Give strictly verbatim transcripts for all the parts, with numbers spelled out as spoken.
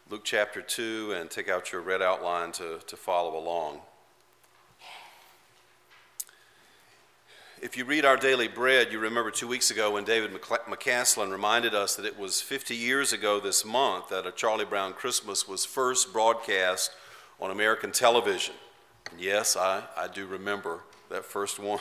Luke chapter two, and take out your red outline to, to follow along. If you read our daily bread, you remember two weeks ago when David McCaslin reminded us that it was fifty years ago this month that A Charlie Brown Christmas was first broadcast on American television. And yes, I, I do remember that first one.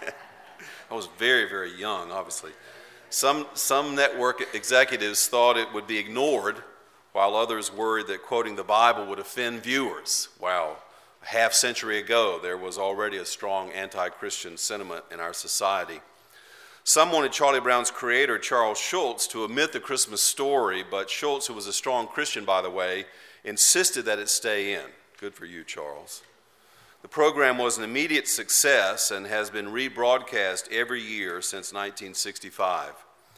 I was very, very young, obviously. Some, some network executives thought it would be ignored, while others worried that quoting the Bible would offend viewers. Wow, a half century ago, there was already a strong anti-Christian sentiment in our society. Some wanted Charlie Brown's creator, Charles Schulz, to omit the Christmas story, but Schulz, who was a strong Christian, by the way, insisted that it stay in. Good for you, Charles. The program was an immediate success and has been rebroadcast every year since nineteen sixty-five.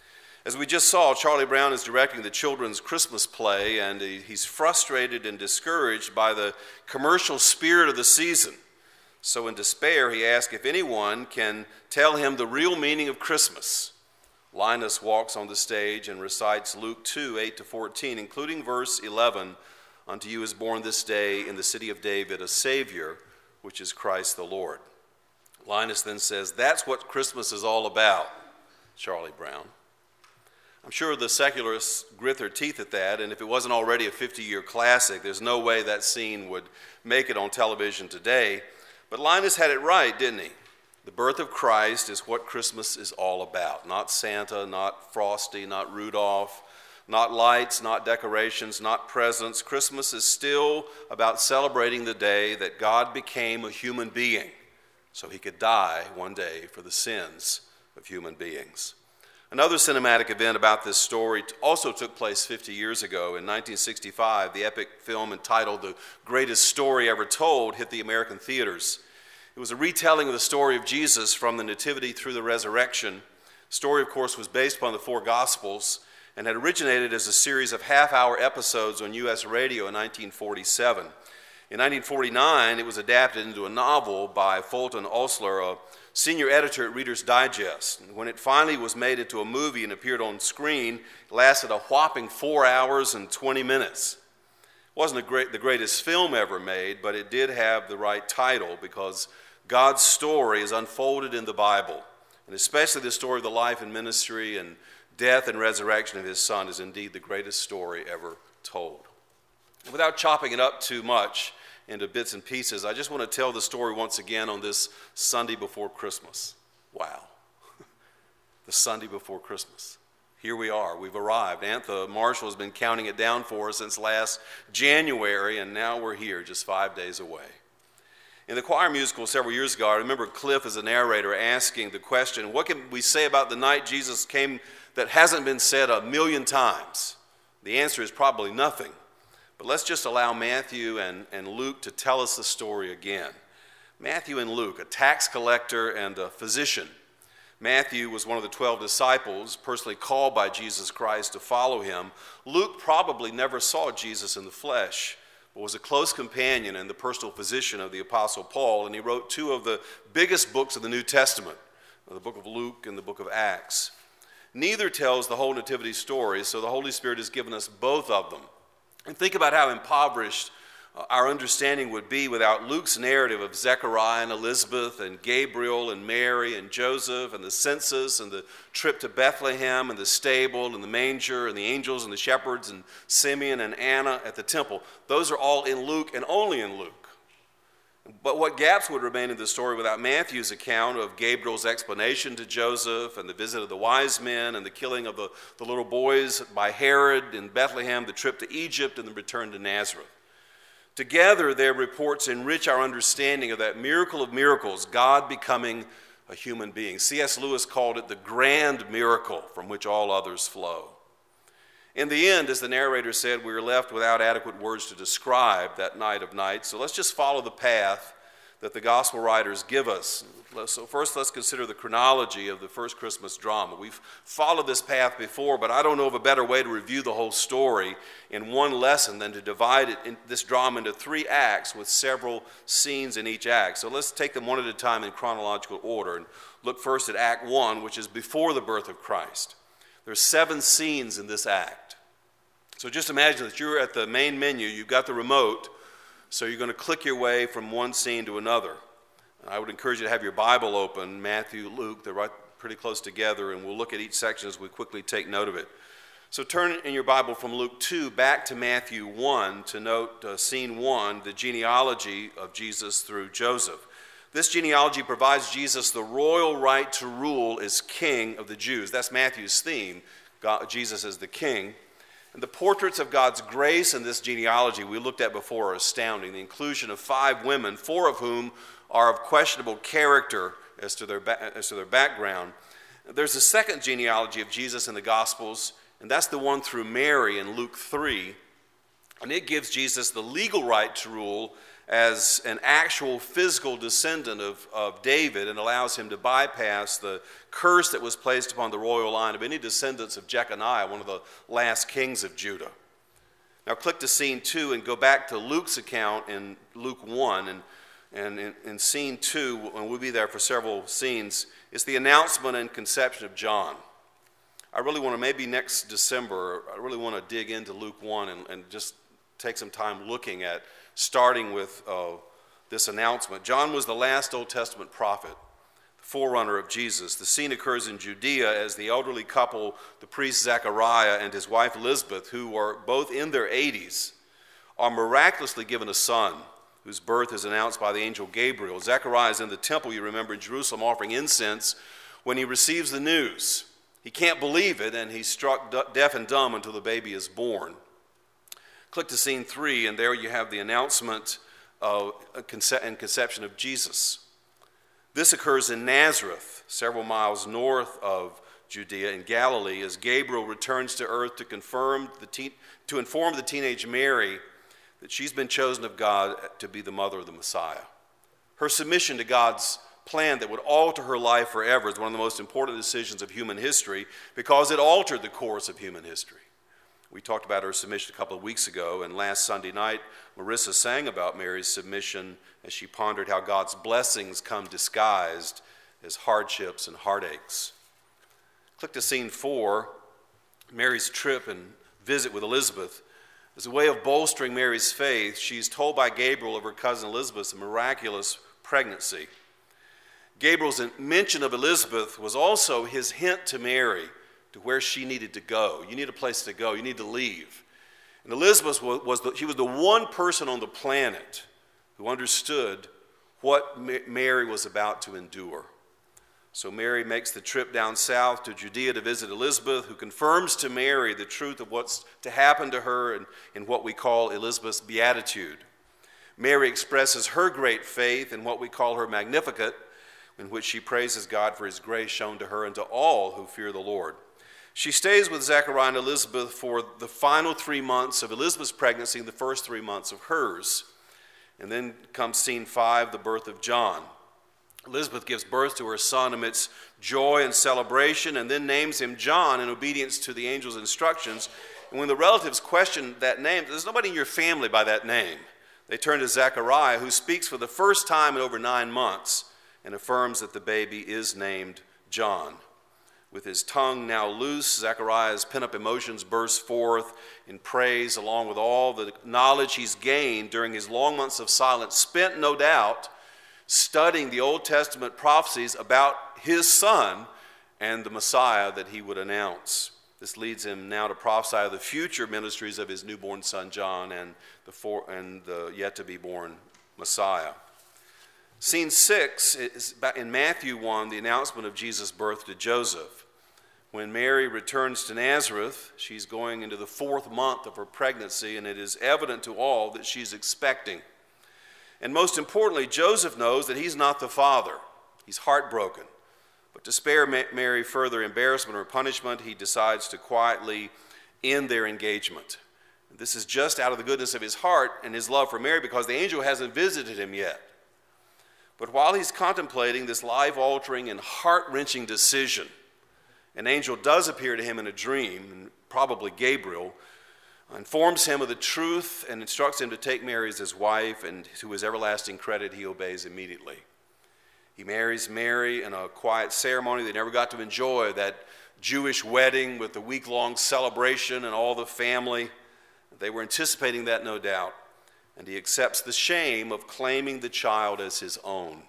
As we just saw, Charlie Brown is directing the children's Christmas play, and he's frustrated and discouraged by the commercial spirit of the season. So in despair, he asks if anyone can tell him the real meaning of Christmas. Linus walks on the stage and recites Luke two, eight to fourteen, including verse eleven, "Unto you is born this day in the city of David a Savior, which is Christ the Lord." Linus then says, "That's what Christmas is all about, Charlie Brown." I'm sure the secularists grit their teeth at that, and if it wasn't already a fifty-year classic, there's no way that scene would make it on television today. But Linus had it right, didn't he? The birth of Christ is what Christmas is all about. Not Santa, not Frosty, not Rudolph, not lights, not decorations, not presents. Christmas is still about celebrating the day that God became a human being so he could die one day for the sins of human beings. Another cinematic event about this story also took place fifty years ago. In nineteen sixty-five, the epic film entitled The Greatest Story Ever Told hit the American theaters. It was a retelling of the story of Jesus from the Nativity through the Resurrection. The story, of course, was based upon the four Gospels and had originated as a series of half-hour episodes on U S radio in nineteen forty-seven. In nineteen forty-nine, it was adapted into a novel by Fulton Osler, a senior editor at Reader's Digest. And when it finally was made into a movie and appeared on screen, it lasted a whopping four hours and twenty minutes. It wasn't a great, the greatest film ever made, but it did have the right title because God's story is unfolded in the Bible, and especially the story of the life and ministry and death and resurrection of his Son is indeed the greatest story ever told. And without chopping it up too much into bits and pieces, I just want to tell the story once again on this Sunday before Christmas. Wow. The Sunday before Christmas. Here we are. We've arrived. Antha Marshall has been counting it down for us since last January, and now we're here just five days away. In the choir musical several years ago, I remember Cliff as a narrator asking the question, what can we say about the night Jesus came that hasn't been said a million times? The answer is probably nothing. But let's just allow Matthew and, and Luke to tell us the story again. Matthew and Luke, a tax collector and a physician. Matthew was one of the twelve disciples personally called by Jesus Christ to follow him. Luke probably never saw Jesus in the flesh, but was a close companion and the personal physician of the Apostle Paul, and he wrote two of the biggest books of the New Testament, the book of Luke and the book of Acts. Neither tells the whole nativity story, so the Holy Spirit has given us both of them. And think about how impoverished uh, our understanding would be without Luke's narrative of Zechariah and Elizabeth and Gabriel and Mary and Joseph and the census and the trip to Bethlehem and the stable and the manger and the angels and the shepherds and Simeon and Anna at the temple. Those are all in Luke and only in Luke. But what gaps would remain in the story without Matthew's account of Gabriel's explanation to Joseph and the visit of the wise men and the killing of the, the little boys by Herod in Bethlehem, the trip to Egypt, and the return to Nazareth. Together, their reports enrich our understanding of that miracle of miracles, God becoming a human being. C S Lewis called it the grand miracle from which all others flow. In the end, as the narrator said, we are left without adequate words to describe that night of nights. So let's just follow the path that the gospel writers give us. So first, let's consider the chronology of the first Christmas drama. We've followed this path before, but I don't know of a better way to review the whole story in one lesson than to divide it in this drama into three acts with several scenes in each act. So let's take them one at a time in chronological order and look first at Act One, which is before the birth of Christ. There's seven scenes in this act. So just imagine that you're at the main menu, you've got the remote, so you're going to click your way from one scene to another. I would encourage you to have your Bible open, Matthew, Luke, they're right pretty close together, and we'll look at each section as we quickly take note of it. So turn in your Bible from Luke two back to Matthew one to note uh, scene one, the genealogy of Jesus through Joseph. This genealogy provides Jesus the royal right to rule as king of the Jews. That's Matthew's theme, God, Jesus as the king. And the portraits of God's grace in this genealogy we looked at before are astounding. The inclusion of five women, four of whom are of questionable character as to their, ba- as to their background. There's a second genealogy of Jesus in the Gospels, and that's the one through Mary in Luke three. And it gives Jesus the legal right to rule as an actual physical descendant of, of David and allows him to bypass the curse that was placed upon the royal line of any descendants of Jeconiah, one of the last kings of Judah. Now click to scene two and go back to Luke's account in Luke one. And, and in, in scene two, and we'll be there for several scenes, is the announcement and conception of John. I really want to, maybe next December, I really want to dig into Luke one and, and just take some time looking at, starting with uh, this announcement. John was the last Old Testament prophet, the forerunner of Jesus. The scene occurs in Judea as the elderly couple, the priest Zechariah and his wife Elizabeth, who are both in their eighties, are miraculously given a son whose birth is announced by the angel Gabriel. Zechariah is in the temple, you remember, in Jerusalem, offering incense when he receives the news. He can't believe it, and he's struck deaf and dumb until the baby is born. Click to scene three, and there you have the announcement of, and conception of Jesus. This occurs in Nazareth, several miles north of Judea in Galilee, as Gabriel returns to earth to confirm the teen, to inform the teenage Mary that she's been chosen of God to be the mother of the Messiah. Her submission to God's plan that would alter her life forever is one of the most important decisions of human history because it altered the course of human history. We talked about her submission a couple of weeks ago, and last Sunday night, Marissa sang about Mary's submission as she pondered how God's blessings come disguised as hardships and heartaches. Click to scene four, Mary's trip and visit with Elizabeth. As a way of bolstering Mary's faith, she's told by Gabriel of her cousin Elizabeth's miraculous pregnancy. Gabriel's mention of Elizabeth was also his hint to Mary to where she needed to go. You need a place to go. You need to leave. And Elizabeth was, was the, she was the one person on the planet who understood what Mary was about to endure. So Mary makes the trip down south to Judea to visit Elizabeth, who confirms to Mary the truth of what's to happen to her in, in what we call Elizabeth's beatitude. Mary expresses her great faith in what we call her Magnificat, in which she praises God for his grace shown to her and to all who fear the Lord. She stays with Zechariah and Elizabeth for the final three months of Elizabeth's pregnancy and the first three months of hers. And then comes scene five, the birth of John. Elizabeth gives birth to her son amidst joy and celebration and then names him John in obedience to the angel's instructions. And when the relatives question that name, there's nobody in your family by that name. They turn to Zechariah, who speaks for the first time in over nine months and affirms that the baby is named John. With his tongue now loose, Zechariah's pent-up emotions burst forth in praise, along with all the knowledge he's gained during his long months of silence, spent, no doubt, studying the Old Testament prophecies about his son and the Messiah that he would announce. This leads him now to prophesy of the future ministries of his newborn son John and the, for, and the yet-to-be-born Messiah. Scene six is in Matthew one, the announcement of Jesus' birth to Joseph. When Mary returns to Nazareth, she's going into the fourth month of her pregnancy, and it is evident to all that she's expecting. And most importantly, Joseph knows that he's not the father. He's heartbroken. But to spare Mary further embarrassment or punishment, he decides to quietly end their engagement. This is just out of the goodness of his heart and his love for Mary because the angel hasn't visited him yet. But while he's contemplating this life-altering and heart-wrenching decision, an angel does appear to him in a dream, probably Gabriel, informs him of the truth and instructs him to take Mary as his wife, and to his everlasting credit, he obeys immediately. He marries Mary in a quiet ceremony. They never got to enjoy that Jewish wedding with the week-long celebration and all the family. They were anticipating that, no doubt, and he accepts the shame of claiming the child as his own.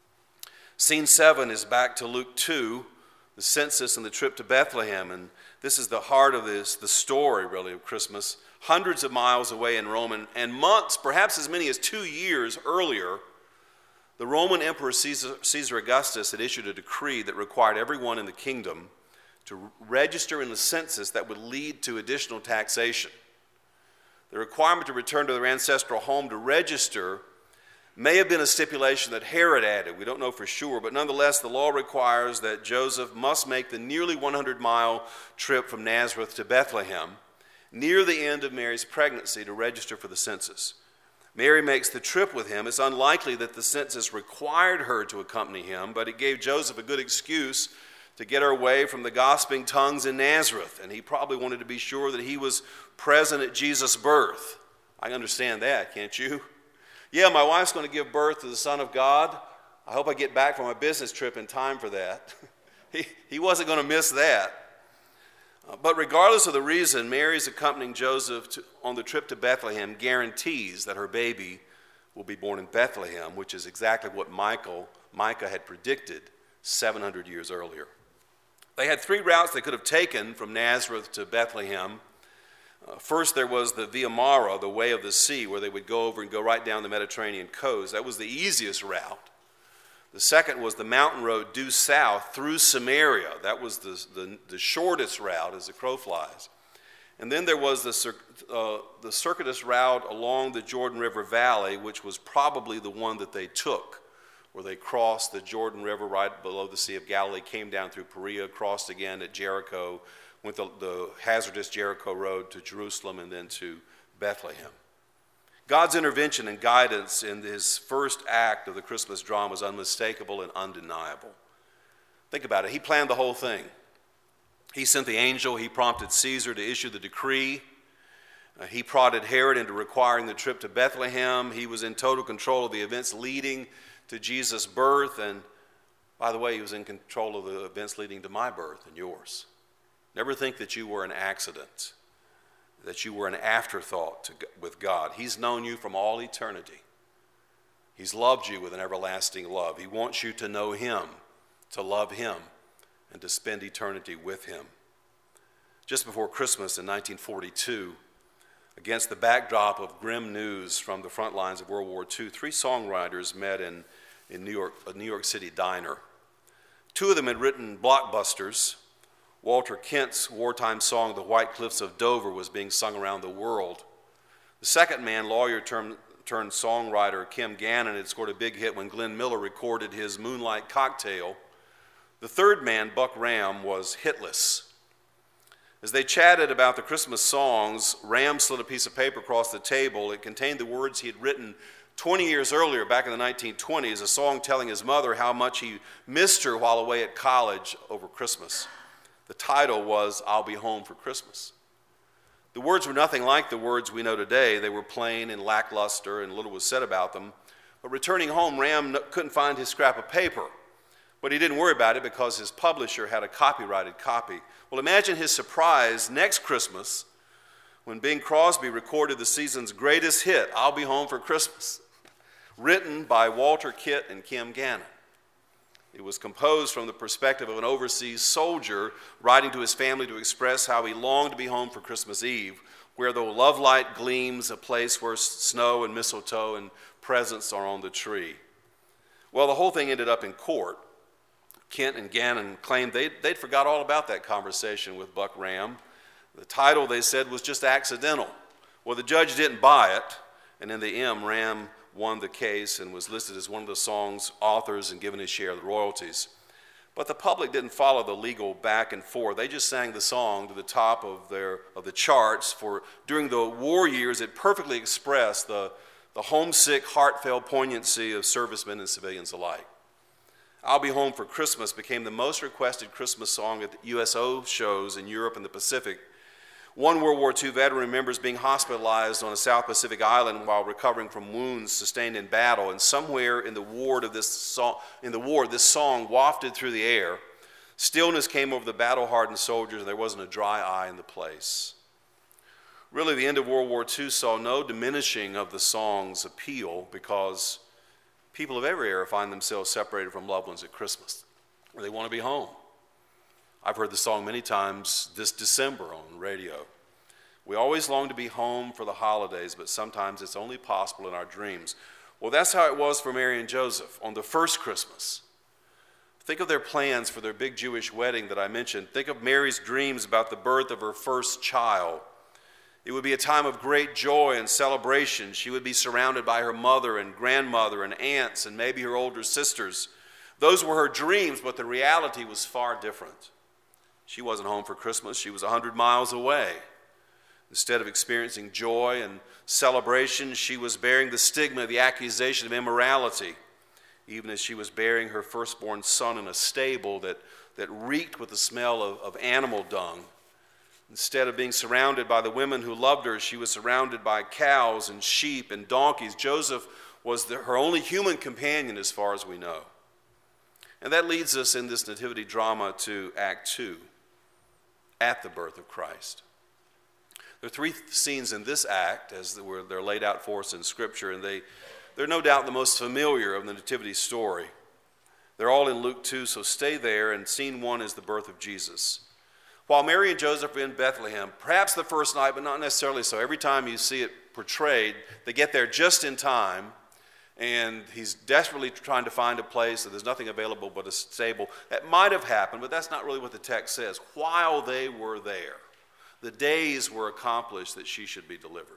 Scene seven is back to Luke two, the census and the trip to Bethlehem, and this is the heart of this, the story, really, of Christmas. Hundreds of miles away in Rome, and, and months, perhaps as many as two years earlier, the Roman Emperor Caesar, Caesar Augustus had issued a decree that required everyone in the kingdom to register in the census that would lead to additional taxation. The requirement to return to their ancestral home to register may have been a stipulation that Herod added. We don't know for sure, but nonetheless, the law requires that Joseph must make the nearly one hundred mile trip from Nazareth to Bethlehem near the end of Mary's pregnancy to register for the census. Mary makes the trip with him. It's unlikely that the census required her to accompany him, but it gave Joseph a good excuse to get her away from the gossiping tongues in Nazareth, and he probably wanted to be sure that he was present at Jesus' birth. I understand that, can't you? Yeah, my wife's going to give birth to the Son of God. I hope I get back from my business trip in time for that. he, he wasn't going to miss that. Uh, but regardless of the reason, Mary's accompanying Joseph to, on the trip to Bethlehem guarantees that her baby will be born in Bethlehem, which is exactly what Michael, Micah had predicted seven hundred years earlier. They had three routes they could have taken from Nazareth to Bethlehem. Uh, first, there was the Via Mara, the way of the sea, where they would go over and go right down the Mediterranean coast. That was the easiest route. The second was the mountain road due south through Samaria. That was the, the, the shortest route as the crow flies. And then there was the, uh, the circuitous route along the Jordan River Valley, which was probably the one that they took, where they crossed the Jordan River right below the Sea of Galilee, came down through Perea, crossed again at Jericho, went the, the hazardous Jericho road to Jerusalem and then to Bethlehem. God's intervention and guidance in his first act of the Christmas drama was unmistakable and undeniable. Think about it. He planned the whole thing. He sent the angel. He prompted Caesar to issue the decree. Uh, he prodded Herod into requiring the trip to Bethlehem. He was in total control of the events leading to Jesus' birth. And by the way, he was in control of the events leading to my birth and yours. Never think that you were an accident, that you were an afterthought to, with God. He's known you from all eternity. He's loved you with an everlasting love. He wants you to know him, to love him, and to spend eternity with him. Just before Christmas in nineteen forty-two, against the backdrop of grim news from the front lines of World War Two, three songwriters met in, in New York, a New York City diner. Two of them had written blockbusters. Walter Kent's wartime song, The White Cliffs of Dover, was being sung around the world. The second man, lawyer turned, turned songwriter Kim Gannon, had scored a big hit when Glenn Miller recorded his Moonlight Cocktail. The third man, Buck Ram, was hitless. As they chatted about the Christmas songs, Ram slid a piece of paper across the table. It contained the words he had written twenty years earlier, back in the nineteen twenties, a song telling his mother how much he missed her while away at college over Christmas. The title was, I'll Be Home for Christmas. The words were nothing like the words we know today. They were plain and lackluster, and little was said about them. But returning home, Ram couldn't find his scrap of paper. But he didn't worry about it because his publisher had a copyrighted copy. Well, imagine his surprise next Christmas when Bing Crosby recorded the season's greatest hit, I'll Be Home for Christmas, written by Walter Kitt and Kim Gannon. It was composed from the perspective of an overseas soldier writing to his family to express how he longed to be home for Christmas Eve, where the love light gleams, a place where snow and mistletoe and presents are on the tree. Well, the whole thing ended up in court. Kent and Gannon claimed they'd, they'd forgot all about that conversation with Buck Ram. The title, they said, was just accidental. Well, the judge didn't buy it, and in the end, Ram won the case and was listed as one of the song's authors and given his share of the royalties. But the public didn't follow the legal back and forth. They just sang the song to the top of their of the charts. For during the war years, it perfectly expressed the, the homesick, heartfelt poignancy of servicemen and civilians alike. I'll Be Home for Christmas became the most requested Christmas song at the U S O shows in Europe and the Pacific. One World War Two veteran remembers being hospitalized on a South Pacific island while recovering from wounds sustained in battle, and somewhere in the ward of this song, in the ward, this song wafted through the air. Stillness came over the battle-hardened soldiers, and there wasn't a dry eye in the place. Really, the end of World War Two saw no diminishing of the song's appeal because people of every era find themselves separated from loved ones at Christmas, where they want to be home. I've heard the song many times this December on radio. We always long to be home for the holidays, but sometimes it's only possible in our dreams. Well, that's how it was for Mary and Joseph on the first Christmas. Think of their plans for their big Jewish wedding that I mentioned. Think of Mary's dreams about the birth of her first child. It would be a time of great joy and celebration. She would be surrounded by her mother and grandmother and aunts and maybe her older sisters. Those were her dreams, but the reality was far different. She wasn't home for Christmas. She was a hundred miles away. Instead of experiencing joy and celebration, she was bearing the stigma of the accusation of immorality, even as she was bearing her firstborn son in a stable that, that reeked with the smell of, of animal dung. Instead of being surrounded by the women who loved her, she was surrounded by cows and sheep and donkeys. Joseph was the, her only human companion as far as we know. And that leads us in this nativity drama to Act Two, at the birth of Christ. There are three scenes in this act as they're laid out for us in Scripture, and they, they're no doubt the most familiar of the nativity story. They're all in Luke two, so stay there, and scene one is the birth of Jesus. While Mary and Joseph are in Bethlehem, perhaps the first night, but not necessarily so. Every time you see it portrayed, they get there just in time, and he's desperately trying to find a place, so there's nothing available but a stable. That might have happened, but that's not really what the text says. While they were there, the days were accomplished that she should be delivered.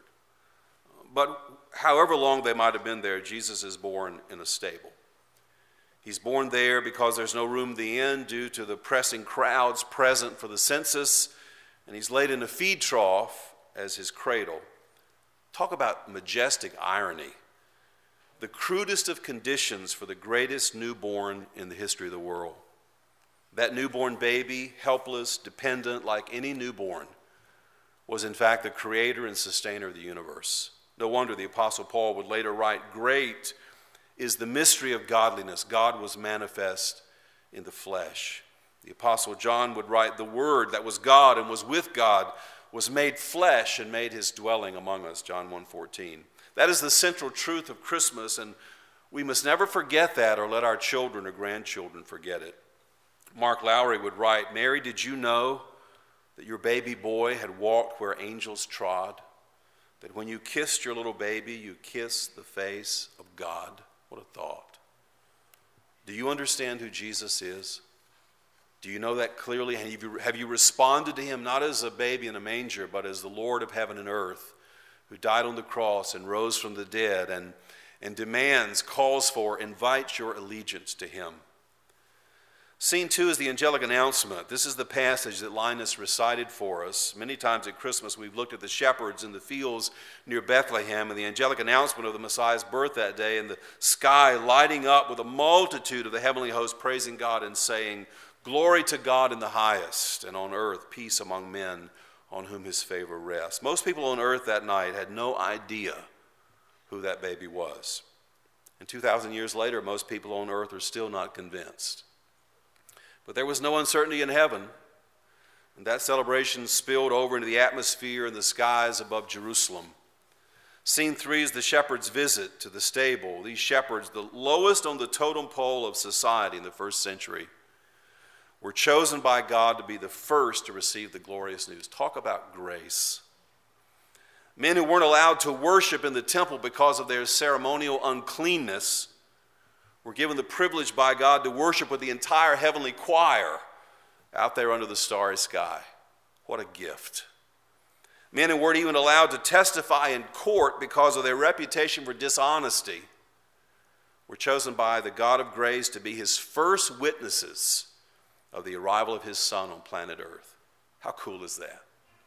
But however long they might have been there, Jesus is born in a stable. He's born there because there's no room at the inn due to the pressing crowds present for the census, and he's laid in a feed trough as his cradle. Talk about majestic irony. The crudest of conditions for the greatest newborn in the history of the world. That newborn baby, helpless, dependent like any newborn, was in fact the creator and sustainer of the universe. No wonder the Apostle Paul would later write, "Great is the mystery of godliness. God was manifest in the flesh." The Apostle John would write, "The Word that was God and was with God was made flesh and made his dwelling among us," John one fourteen. That is the central truth of Christmas, and we must never forget that or let our children or grandchildren forget it. Mark Lowry would write, "Mary, did you know that your baby boy had walked where angels trod? That when you kissed your little baby, you kissed the face of God?" What a thought. Do you understand who Jesus is? Do you know that clearly? Have you, have you responded to him not as a baby in a manger, but as the Lord of heaven and earth, who died on the cross and rose from the dead and, and demands, calls for, invites your allegiance to him? Scene two is the angelic announcement. This is the passage that Linus recited for us. Many times at Christmas we've looked at the shepherds in the fields near Bethlehem and the angelic announcement of the Messiah's birth that day, and the sky lighting up with a multitude of the heavenly host praising God and saying, "Glory to God in the highest, and on earth peace among men on whom his favor rests." Most people on earth that night had no idea who that baby was. And two thousand years later, most people on earth are still not convinced. But there was no uncertainty in heaven, and that celebration spilled over into the atmosphere in the skies above Jerusalem. Scene three is the shepherds' visit to the stable. These shepherds, the lowest on the totem pole of society in the first century, were chosen by God to be the first to receive the glorious news. Talk about grace. Men who weren't allowed to worship in the temple because of their ceremonial uncleanness were given the privilege by God to worship with the entire heavenly choir out there under the starry sky. What a gift. Men who weren't even allowed to testify in court because of their reputation for dishonesty were chosen by the God of grace to be his first witnesses of the arrival of his Son on planet Earth. How cool is that?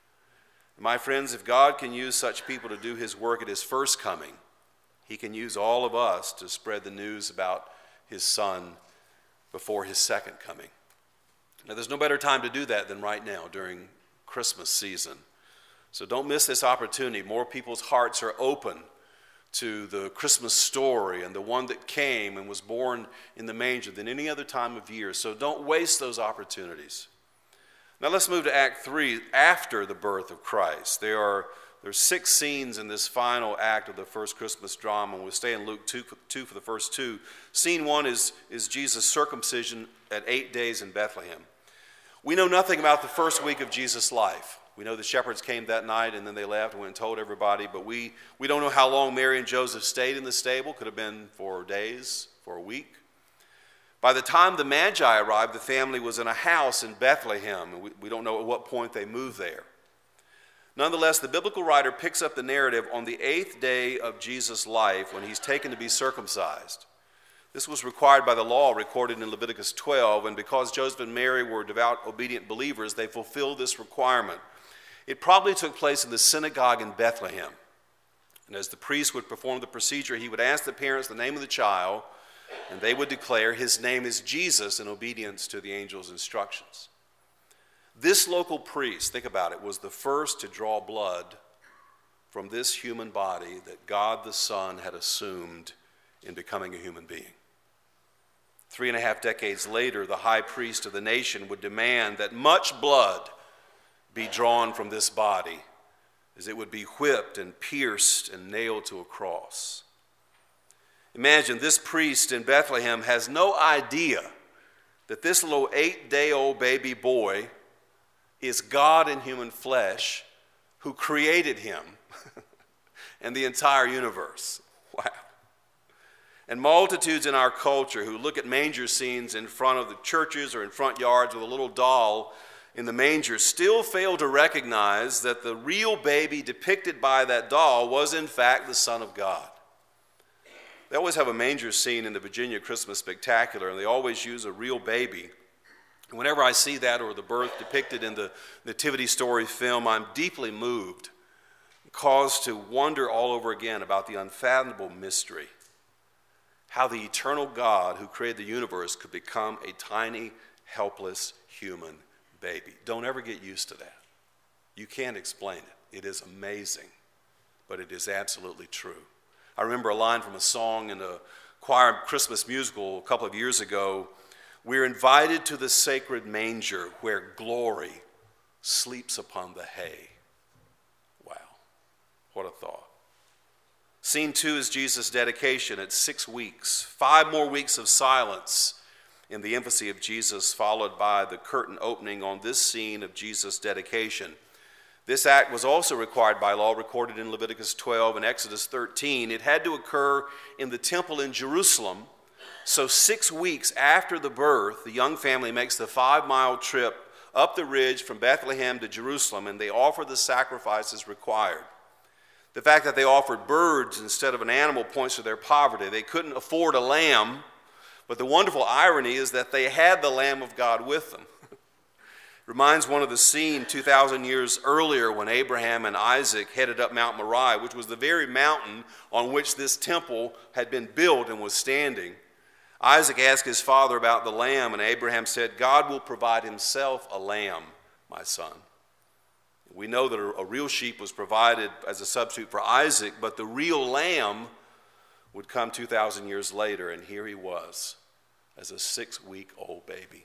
My friends, if God can use such people to do his work at his first coming, he can use all of us to spread the news about his Son before his second coming. Now, there's no better time to do that than right now during Christmas season. So don't miss this opportunity. More people's hearts are open to the Christmas story and the one that came and was born in the manger than any other time of year. So don't waste those opportunities. Now let's move to Act three, after the birth of Christ. There are There's six scenes in this final act of the first Christmas drama, and we'll stay in Luke two, two for the first two. Scene one is, is Jesus' circumcision at eight days in Bethlehem. We know nothing about the first week of Jesus' life. We know the shepherds came that night and then they left and went and told everybody, but we, we don't know how long Mary and Joseph stayed in the stable. Could have been for days, for a week. By the time the Magi arrived, the family was in a house in Bethlehem, and we, we don't know at what point they moved there. Nonetheless, the biblical writer picks up the narrative on the eighth day of Jesus' life when he's taken to be circumcised. This was required by the law recorded in Leviticus twelve, and because Joseph and Mary were devout, obedient believers, they fulfilled this requirement. It probably took place in the synagogue in Bethlehem. And as the priest would perform the procedure, he would ask the parents the name of the child, and they would declare, "His name is Jesus," in obedience to the angel's instructions. This local priest, think about it, was the first to draw blood from this human body that God the Son had assumed in becoming a human being. Three and a half decades later, the high priest of the nation would demand that much blood be drawn from this body, as it would be whipped and pierced and nailed to a cross. Imagine this priest in Bethlehem has no idea that this little eight-day-old baby boy is God in human flesh who created him and the entire universe. Wow. And multitudes in our culture who look at manger scenes in front of the churches or in front yards with a little doll in the manger still fail to recognize that the real baby depicted by that doll was in fact the Son of God. They always have a manger scene in the Virginia Christmas Spectacular, and they always use a real baby. Whenever I see that or the birth depicted in the Nativity Story film, I'm deeply moved, caused to wonder all over again about the unfathomable mystery, how the eternal God who created the universe could become a tiny, helpless human baby. Don't ever get used to that. You can't explain it. It is amazing, but it is absolutely true. I remember a line from a song in a choir Christmas musical a couple of years ago. "We're invited to the sacred manger where glory sleeps upon the hay." Wow, what a thought. Scene two is Jesus' dedication at six weeks. Five more weeks of silence in the infancy of Jesus, followed by the curtain opening on this scene of Jesus' dedication. This act was also required by law, recorded in Leviticus twelve and Exodus thirteen. It had to occur in the temple in Jerusalem. So six weeks after the birth, the young family makes the five-mile trip up the ridge from Bethlehem to Jerusalem, and they offer the sacrifices required. The fact that they offered birds instead of an animal points to their poverty. They couldn't afford a lamb, but the wonderful irony is that they had the Lamb of God with them. Reminds one of the scene two thousand years earlier when Abraham and Isaac headed up Mount Moriah, which was the very mountain on which this temple had been built and was standing. Isaac asked his father about the lamb, and Abraham said, "God will provide himself a lamb, my son." We know that a real sheep was provided as a substitute for Isaac, but the real lamb would come two thousand years later, and here he was as a six-week-old baby.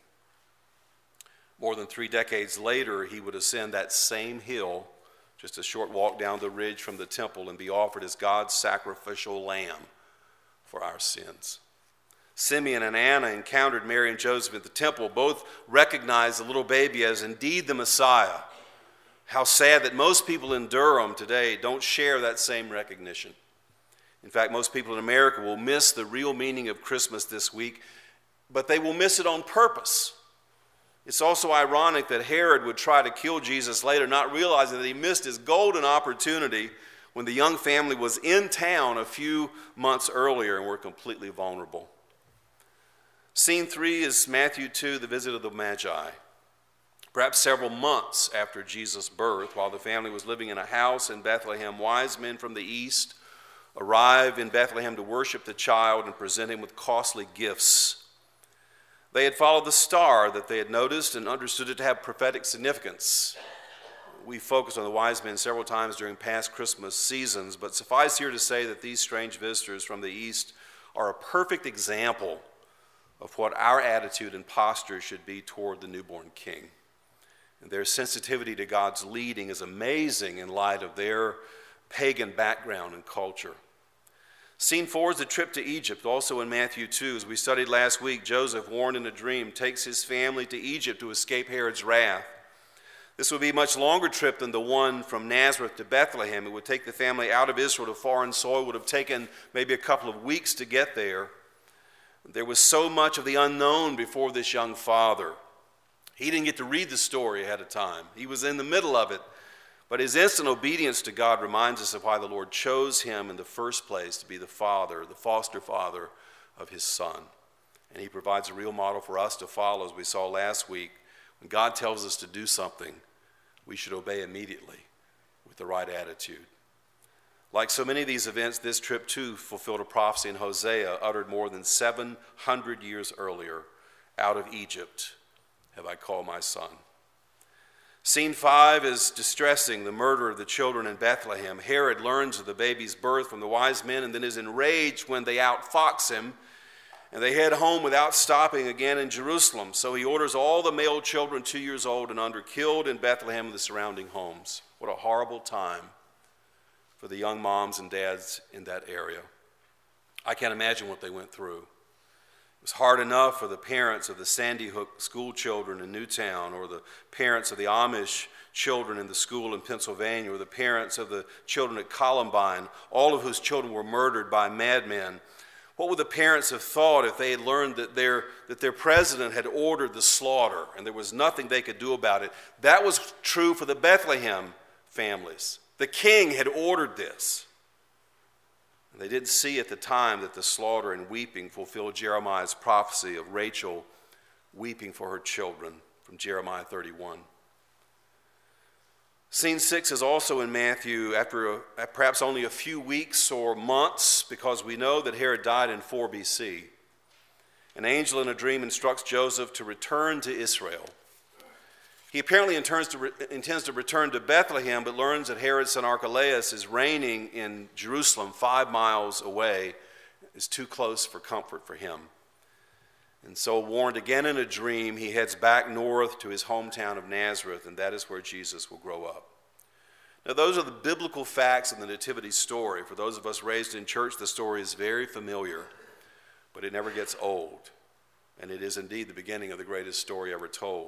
More than three decades later, he would ascend that same hill, just a short walk down the ridge from the temple, and be offered as God's sacrificial lamb for our sins. Simeon and Anna encountered Mary and Joseph at the temple. Both recognized the little baby as indeed the Messiah. How sad that most people in Durham today don't share that same recognition. In fact, most people in America will miss the real meaning of Christmas this week, but they will miss it on purpose. It's also ironic that Herod would try to kill Jesus later, not realizing that he missed his golden opportunity when the young family was in town a few months earlier and were completely vulnerable. Scene three is Matthew two, the visit of the Magi. Perhaps several months after Jesus' birth, while the family was living in a house in Bethlehem, wise men from the east arrived in Bethlehem to worship the child and present him with costly gifts. They had followed the star that they had noticed and understood it to have prophetic significance. We focused on the wise men several times during past Christmas seasons, but suffice here to say that these strange visitors from the east are a perfect example of what our attitude and posture should be toward the newborn king. And their sensitivity to God's leading is amazing in light of their pagan background and culture. Scene four is the trip to Egypt, also in Matthew two. As we studied last week, Joseph, warned in a dream, takes his family to Egypt to escape Herod's wrath. This would be a much longer trip than the one from Nazareth to Bethlehem. It would take the family out of Israel to foreign soil. It would have taken maybe a couple of weeks to get there. There was so much of the unknown before this young father. He didn't get to read the story ahead of time. He was in the middle of it. But his instant obedience to God reminds us of why the Lord chose him in the first place to be the father, the foster father of his son. And he provides a real model for us to follow, as we saw last week. When God tells us to do something, we should obey immediately with the right attitude. Like so many of these events, this trip too fulfilled a prophecy in Hosea uttered more than seven hundred years earlier. Out of Egypt have I called my son. Scene five is distressing, the murder of the children in Bethlehem. Herod learns of the baby's birth from the wise men and then is enraged when they outfox him, and they head home without stopping again in Jerusalem. So he orders all the male children two years old and under killed in Bethlehem and the surrounding homes. What a horrible time for the young moms and dads in that area. I can't imagine what they went through. It was hard enough for the parents of the Sandy Hook school children in Newtown, or the parents of the Amish children in the school in Pennsylvania, or the parents of the children at Columbine, all of whose children were murdered by madmen. What would the parents have thought if they had learned that their, that their president had ordered the slaughter and there was nothing they could do about it? That was true for the Bethlehem families. The king had ordered this. And they didn't see at the time that the slaughter and weeping fulfilled Jeremiah's prophecy of Rachel weeping for her children from Jeremiah thirty-one. Scene six is also in Matthew after a, perhaps only a few weeks or months, because we know that Herod died in four B C. An angel in a dream instructs Joseph to return to Israel. He apparently intends to, re- intends to return to Bethlehem, but learns that Herod's son Archelaus is reigning in Jerusalem five miles away. It's too close for comfort for him. And so, warned again in a dream, he heads back north to his hometown of Nazareth, and that is where Jesus will grow up. Now, those are the biblical facts of the Nativity story. For those of us raised in church, the story is very familiar, but it never gets old. And it is indeed the beginning of the greatest story ever told.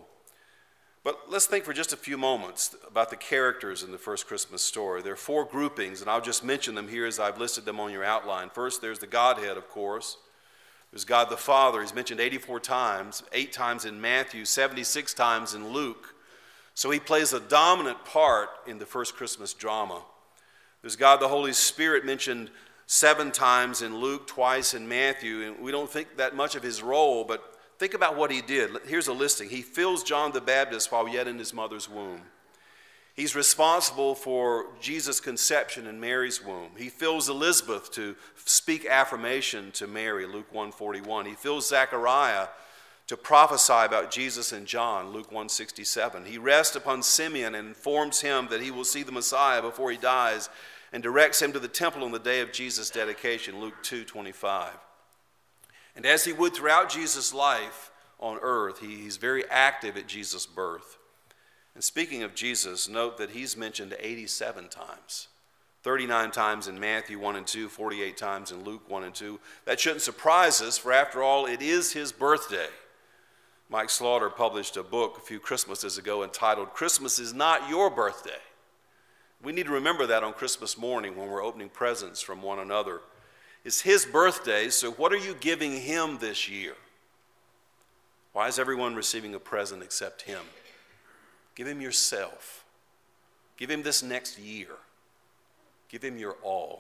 But let's think for just a few moments about the characters in the first Christmas story. There are four groupings, and I'll just mention them here as I've listed them on your outline. First, there's the Godhead, of course. There's God the Father. He's mentioned eighty-four times, eight times in Matthew, seventy-six times in Luke. So he plays a dominant part in the first Christmas drama. There's God the Holy Spirit, mentioned seven times in Luke, twice in Matthew, and we don't think that much of his role, but think about what he did. Here's a listing. He fills John the Baptist while yet in his mother's womb. He's responsible for Jesus' conception in Mary's womb. He fills Elizabeth to speak affirmation to Mary, Luke one forty-one. He fills Zechariah to prophesy about Jesus and John, Luke one sixty-seven. He rests upon Simeon and informs him that he will see the Messiah before he dies, and directs him to the temple on the day of Jesus' dedication, Luke two twenty-five. And as he would throughout Jesus' life on earth, he, he's very active at Jesus' birth. And speaking of Jesus, note that he's mentioned eighty-seven times. thirty-nine times in Matthew one and two, forty-eight times in Luke one and two. That shouldn't surprise us, for after all, it is his birthday. Mike Slaughter published a book a few Christmases ago entitled, "Christmas is Not Your Birthday." We need to remember that on Christmas morning when we're opening presents from one another. It's his birthday, so what are you giving him this year? Why is everyone receiving a present except him? Give him yourself. Give him this next year. Give him your all.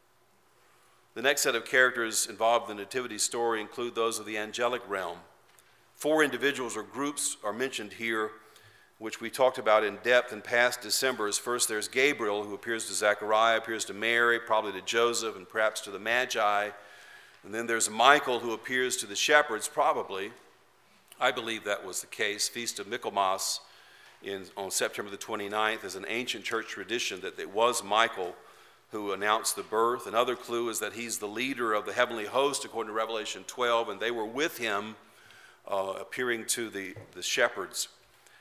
The next set of characters involved in the Nativity story include those of the angelic realm. Four individuals or groups are mentioned here, which we talked about in depth in past Decembers. First, there's Gabriel, who appears to Zechariah, appears to Mary, probably to Joseph, and perhaps to the Magi. And then there's Michael, who appears to the shepherds, probably. I believe that was the case. Feast of Michaelmas in, on September the twenty-ninth is an ancient church tradition that it was Michael who announced the birth. Another clue is that he's the leader of the heavenly host, according to Revelation twelve, and they were with him, uh, appearing to the, the shepherds.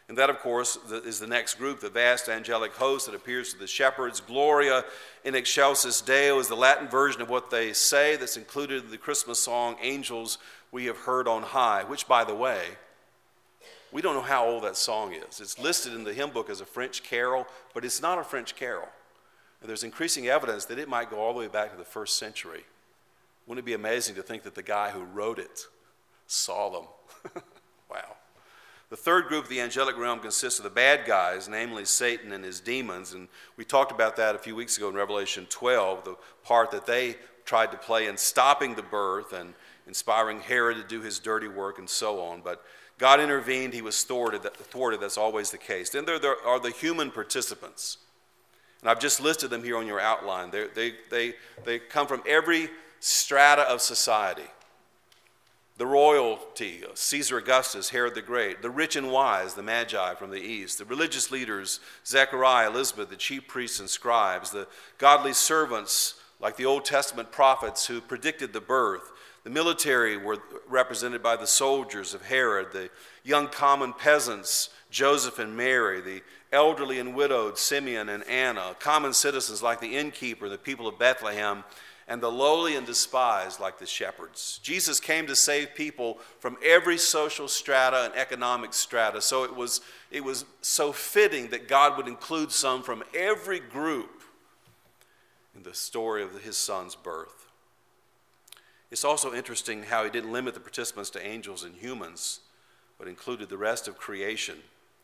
And that, of course, is the next group, the vast angelic host that appears to the shepherds. Gloria in excelsis Deo is the Latin version of what they say that's included in the Christmas song, Angels We Have Heard on High, which, by the way, we don't know how old that song is. It's listed in the hymn book as a French carol, but it's not a French carol. And there's increasing evidence that it might go all the way back to the first century. Wouldn't it be amazing to think that the guy who wrote it saw them? Wow. The third group of the angelic realm consists of the bad guys, namely Satan and his demons. And we talked about that a few weeks ago in Revelation twelve, the part that they tried to play in stopping the birth and inspiring Herod to do his dirty work and so on. But God intervened, he was thwarted. thwarted. That's always the case. Then there, there are the human participants. And I've just listed them here on your outline. They, they, they, they come from every strata of society. The royalty, Caesar Augustus, Herod the Great, the rich and wise, the Magi from the east, the religious leaders, Zechariah, Elizabeth, the chief priests and scribes, the godly servants like the Old Testament prophets who predicted the birth. The military were represented by the soldiers of Herod, the young common peasants, Joseph and Mary, the elderly and widowed, Simeon and Anna, common citizens like the innkeeper, the people of Bethlehem, and the lowly and despised like the shepherds. Jesus came to save people from every social strata and economic strata, so it was, it was so fitting that God would include some from every group in the story of his son's birth. It's also interesting how he didn't limit the participants to angels and humans, but included the rest of creation.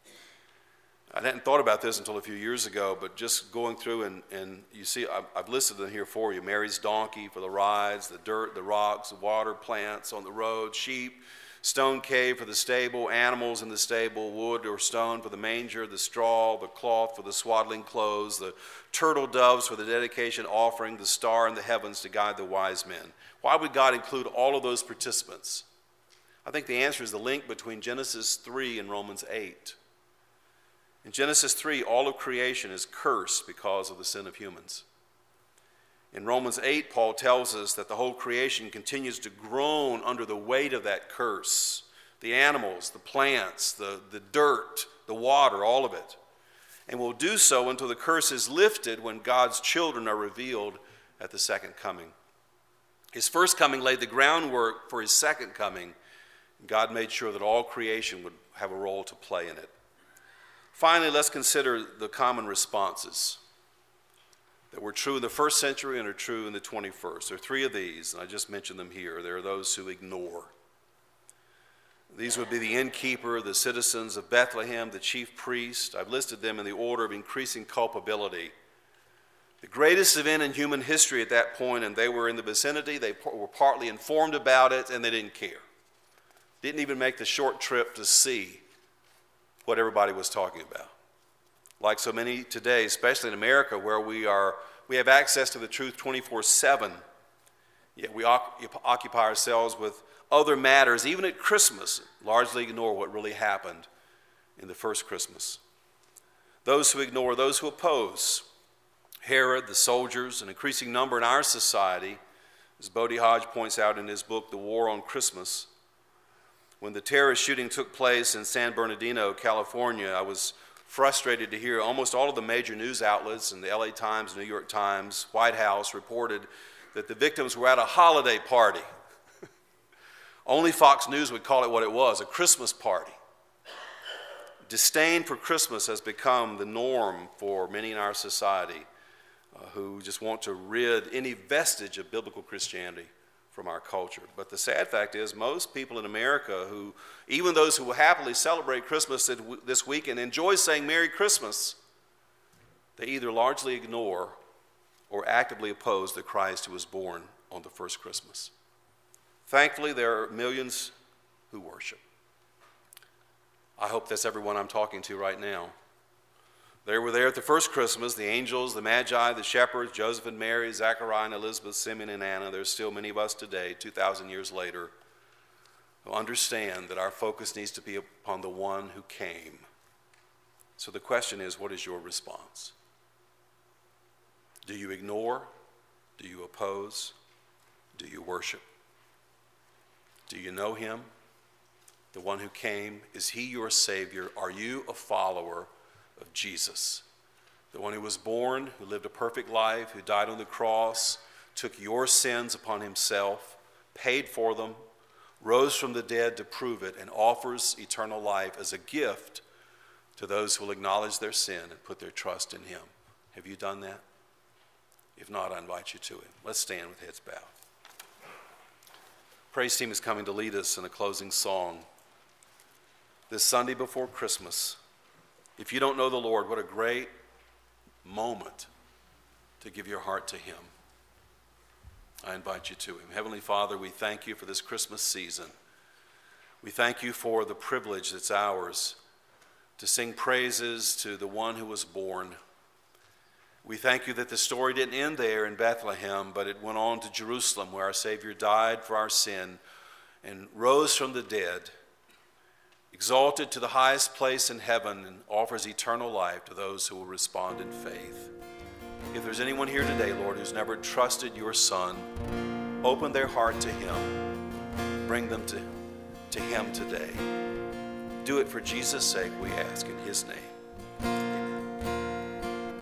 I hadn't thought about this until a few years ago, but just going through and, and you see, I've, I've listed them here for you. Mary's donkey for the rides, the dirt, the rocks, the water, plants on the road, sheep, stone cave for the stable, animals in the stable, wood or stone for the manger, the straw, the cloth for the swaddling clothes, the turtle doves for the dedication offering, the star in the heavens to guide the wise men. Why would God include all of those participants? I think the answer is the link between Genesis three and Romans eight. In Genesis three, all of creation is cursed because of the sin of humans. In Romans eight, Paul tells us that the whole creation continues to groan under the weight of that curse. The animals, the plants, the, the dirt, the water, all of it. And will do so until the curse is lifted when God's children are revealed at the second coming. His first coming laid the groundwork for his second coming. God made sure that all creation would have a role to play in it. Finally, let's consider the common responses that were true in the first century and are true in the twenty-first. There are three of these, and I just mentioned them here. There are those who ignore. These would be the innkeeper, the citizens of Bethlehem, the chief priest. I've listed them in the order of increasing culpability. The greatest event in human history at that point, and they were in the vicinity. They were partly informed about it, and they didn't care. Didn't even make the short trip to see what everybody was talking about. Like so many today, especially in America, where we are, we have access to the truth twenty-four seven, yet we occupy ourselves with other matters, even at Christmas, largely ignore what really happened in the first Christmas. Those who ignore, those who oppose, Herod, the soldiers, an increasing number in our society, as Bodie Hodge points out in his book, The War on Christmas. When the terrorist shooting took place in San Bernardino, California, I was frustrated to hear almost all of the major news outlets, and the L A Times, New York Times, White House, reported that the victims were at a holiday party. Only Fox News would call it what it was, a Christmas party. Disdain for Christmas has become the norm for many in our society uh, who just want to rid any vestige of biblical Christianity from our culture. But the sad fact is most people in America who, even those who will happily celebrate Christmas this week and enjoy saying Merry Christmas, they either largely ignore or actively oppose the Christ who was born on the first Christmas. Thankfully, there are millions who worship. I hope that's everyone I'm talking to right now. They were there at the first Christmas, the angels, the Magi, the shepherds, Joseph and Mary, Zechariah and Elizabeth, Simeon and Anna. There's still many of us today, two thousand years later, who understand that our focus needs to be upon the one who came. So the question is, what is your response? Do you ignore? Do you oppose? Do you worship? Do you know him? the one who came? Is he your Savior? Are you a follower of Jesus? The one who was born, who lived a perfect life, who died on the cross, took your sins upon himself, paid for them, rose from the dead to prove it, and offers eternal life as a gift to those who will acknowledge their sin and put their trust in him. Have you done that? If not, I invite you to it. Let's stand with heads bowed. Praise team is coming to lead us in a closing song. This Sunday before Christmas, if you don't know the Lord, what a great moment to give your heart to him. I invite you to him. Heavenly Father, we thank you for this Christmas season. We thank you for the privilege that's ours to sing praises to the one who was born. We thank you that the story didn't end there in Bethlehem, but it went on to Jerusalem, where our Savior died for our sin and rose from the dead, exalted to the highest place in heaven, and offers eternal life to those who will respond in faith. If there's anyone here today, Lord, who's never trusted your Son, open their heart to him. Bring them to, to him today. Do it for Jesus' sake, we ask in his name.